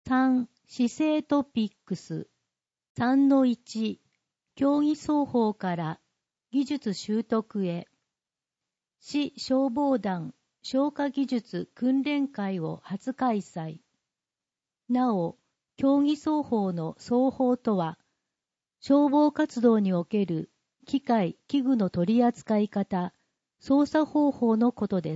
3. 姿勢トピックス 3-1 競技双方から技術習得へ市消防団消火技術訓練会を初開催。なお、競技双方の双方とは、消防活動における機械・器具の取り扱い方、操作方法のことです。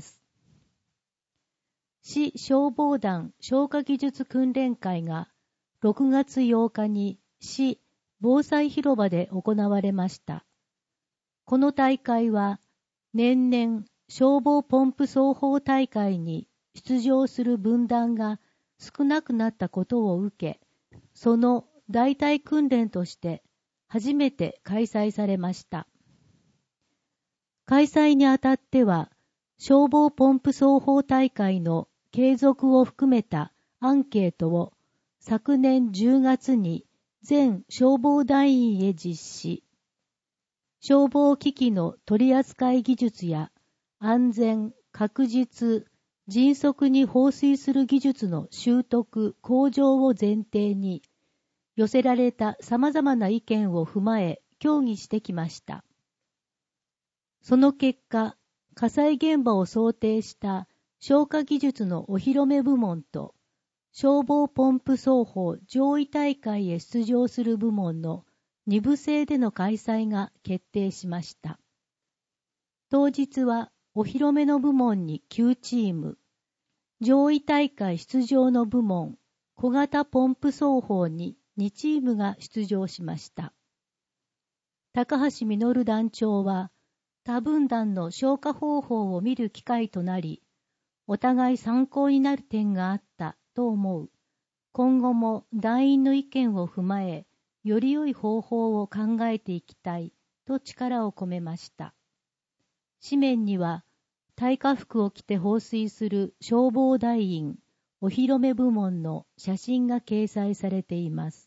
市消防団消火技術訓練会が6月8日に市防災広場で行われました。この大会は年々消防ポンプ奏法大会に出場する分団が少なくなったことを受け、その代替訓練として初めて開催されました。開催にあたっては、消防ポンプ奏法大会の継続を含めたアンケートを昨年10月に全消防団員へ実施。消防機器の取り扱い技術や安全、確実、迅速に放水する技術の習得、向上を前提に、寄せられた様々な意見を踏まえ協議してきました。その結果、火災現場を想定した消火技術のお披露目部門と、消防ポンプ奏法上位大会へ出場する部門の2部制での開催が決定しました。当日はお披露目の部門に9チーム、上位大会出場の部門、小型ポンプ奏法に2チームが出場しました。高橋実団長は、他分団の消火方法を見る機会となり、お互い参考になる点があったと思う。今後も団員の意見を踏まえ、より良い方法を考えていきたいと力を込めました。紙面には、耐火服を着て放水する消防団員お披露目部門の写真が掲載されています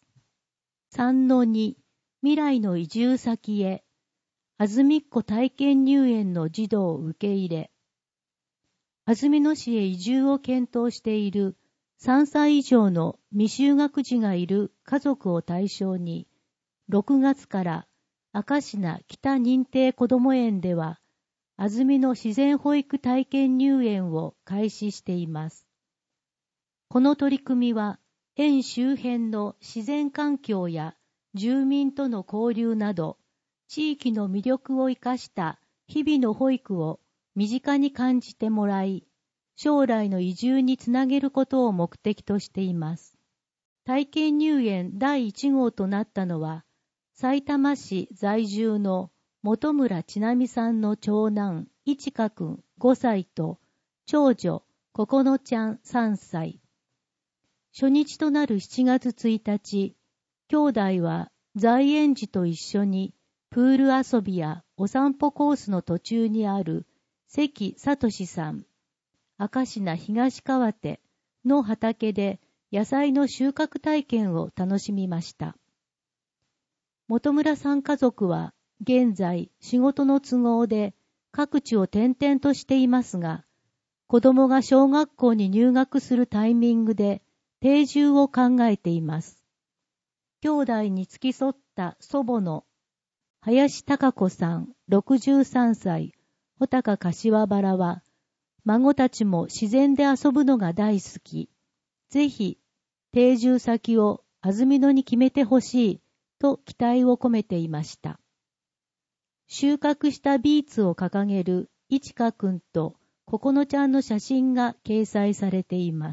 。3-2 未来の移住先へ安曇野湖体験入園の児童受け入れ。安曇野市へ移住を検討している3歳以上の未就学児がいる家族を対象に、6月から明石名北認定こども園では、安曇野自然保育体験入園を開始しています。この取り組みは、園周辺の自然環境や住民との交流など、地域の魅力を生かした日々の保育を身近に感じてもらい、将来の移住につなげることを目的としています。体験入園第1号となったのは、さいたま市在住の本村千奈美さんの長男、いちかくん5歳と、長女、ここのちゃん3歳。初日となる7月1日、兄弟は在園児と一緒に、プール遊びやお散歩コースの途中にある関聡さん、明石名東川手の畑で野菜の収穫体験を楽しみました。本村さん家族は現在仕事の都合で各地を転々としていますが、子供が小学校に入学するタイミングで定住を考えています。兄弟に付き添った祖母の林貴子さん63歳、穂高柏原は、孫たちも自然で遊ぶのが大好き。ぜひ、定住先を安曇野に決めてほしいと期待を込めていました。収穫したビーツを掲げるいちかくんとここのちゃんの写真が掲載されています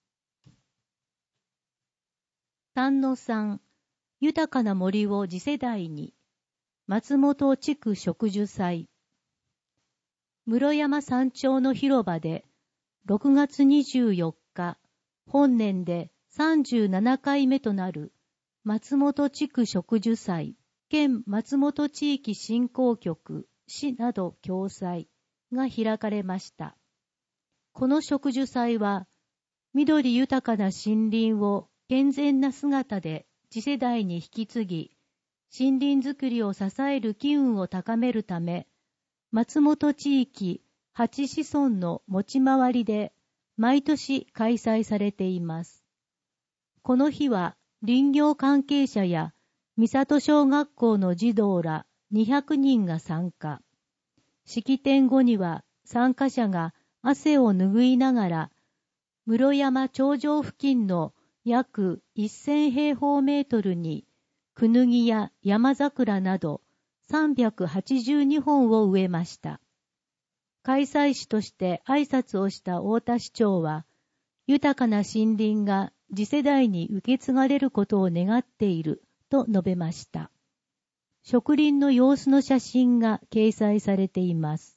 。3-3豊かな森を次世代に松本地区植樹祭。室山山頂の広場で6月24日、本年で37回目となる松本地区植樹祭、県松本地域振興局、市など共催が開かれました。この植樹祭は、緑豊かな森林を健全な姿で次世代に引き継ぎ、森林づくりを支える機運を高めるため、松本地域8子孫の持ち回りで毎年開催されています。 この日は林業関係者や三郷小学校の児童ら200人が参加。式典後には参加者が汗を拭いながら、室山頂上付近の約1000平方メートルに、クヌギや山桜など382本を植えました。開催地として挨拶をした太田市長は、豊かな森林が次世代に受け継がれることを願っていると述べました。植林の様子の写真が掲載されています。